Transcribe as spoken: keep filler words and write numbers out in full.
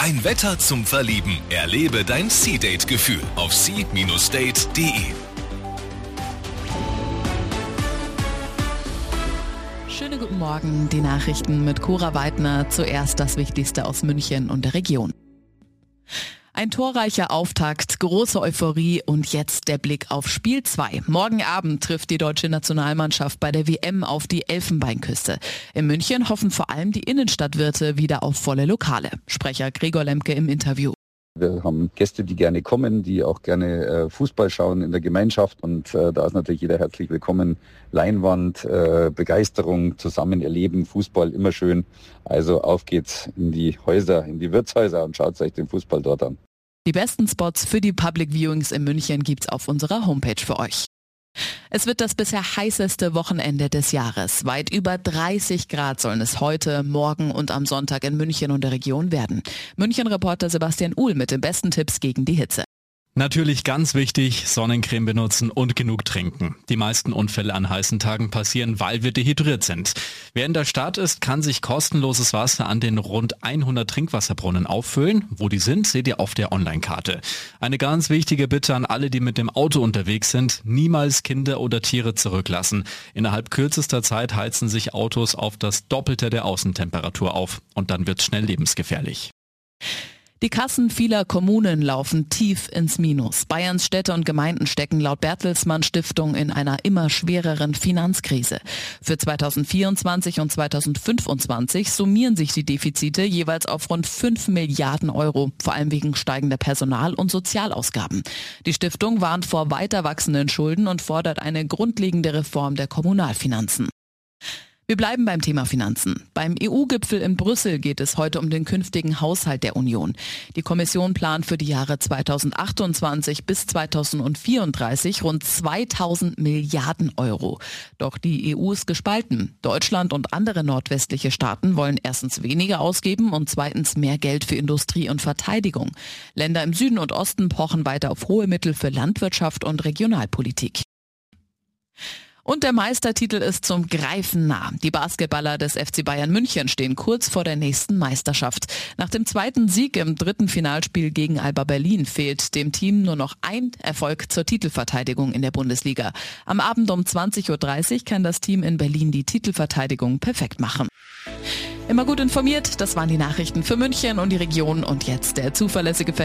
Ein Wetter zum Verlieben. Erlebe dein Sea-Date-Gefühl auf sea Bindestrich date punkt de. Schönen guten Morgen, die Nachrichten mit Cora Weidner. Zuerst das Wichtigste aus München und der Region. Ein torreicher Auftakt, große Euphorie und jetzt der Blick auf Spiel zwei. Morgen Abend trifft die deutsche Nationalmannschaft bei der W M auf die Elfenbeinküste. In München hoffen vor allem die Innenstadtwirte wieder auf volle Lokale. Sprecher Gregor Lemke im Interview. Wir haben Gäste, die gerne kommen, die auch gerne äh, Fußball schauen in der Gemeinschaft und äh, da ist natürlich jeder herzlich willkommen. Leinwand, äh, Begeisterung, zusammen erleben, Fußball immer schön. Also auf geht's in die Häuser, in die Wirtshäuser und schaut euch den Fußball dort an. Die besten Spots für die Public Viewings in München gibt's auf unserer Homepage für euch. Es wird das bisher heißeste Wochenende des Jahres. Weit über dreißig Grad sollen es heute, morgen und am Sonntag in München und der Region werden. München-Reporter Sebastian Uhl mit den besten Tipps gegen die Hitze. Natürlich ganz wichtig, Sonnencreme benutzen und genug trinken. Die meisten Unfälle an heißen Tagen passieren, weil wir dehydriert sind. Wer in der Stadt ist, kann sich kostenloses Wasser an den rund hundert Trinkwasserbrunnen auffüllen. Wo die sind, seht ihr auf der Online-Karte. Eine ganz wichtige Bitte an alle, die mit dem Auto unterwegs sind: niemals Kinder oder Tiere zurücklassen. Innerhalb kürzester Zeit heizen sich Autos auf das Doppelte der Außentemperatur auf und dann wird's schnell lebensgefährlich. Die Kassen vieler Kommunen laufen tief ins Minus. Bayerns Städte und Gemeinden stecken laut Bertelsmann Stiftung in einer immer schwereren Finanzkrise. Für zweitausendvierundzwanzig und zweitausendfünfundzwanzig summieren sich die Defizite jeweils auf rund fünf Milliarden Euro, vor allem wegen steigender Personal- und Sozialausgaben. Die Stiftung warnt vor weiter wachsenden Schulden und fordert eine grundlegende Reform der Kommunalfinanzen. Wir bleiben beim Thema Finanzen. Beim E U-Gipfel in Brüssel geht es heute um den künftigen Haushalt der Union. Die Kommission plant für die Jahre zweitausendachtundzwanzig bis zweitausendvierunddreißig rund zweitausend Milliarden Euro. Doch die E U ist gespalten. Deutschland und andere nordwestliche Staaten wollen erstens weniger ausgeben und zweitens mehr Geld für Industrie und Verteidigung. Länder im Süden und Osten pochen weiter auf hohe Mittel für Landwirtschaft und Regionalpolitik. Und der Meistertitel ist zum Greifen nah. Die Basketballer des F C Bayern München stehen kurz vor der nächsten Meisterschaft. Nach dem zweiten Sieg im dritten Finalspiel gegen Alba Berlin fehlt dem Team nur noch ein Erfolg zur Titelverteidigung in der Bundesliga. Am Abend um zwanzig Uhr dreißig kann das Team in Berlin die Titelverteidigung perfekt machen. Immer gut informiert, das waren die Nachrichten für München und die Region und jetzt der zuverlässige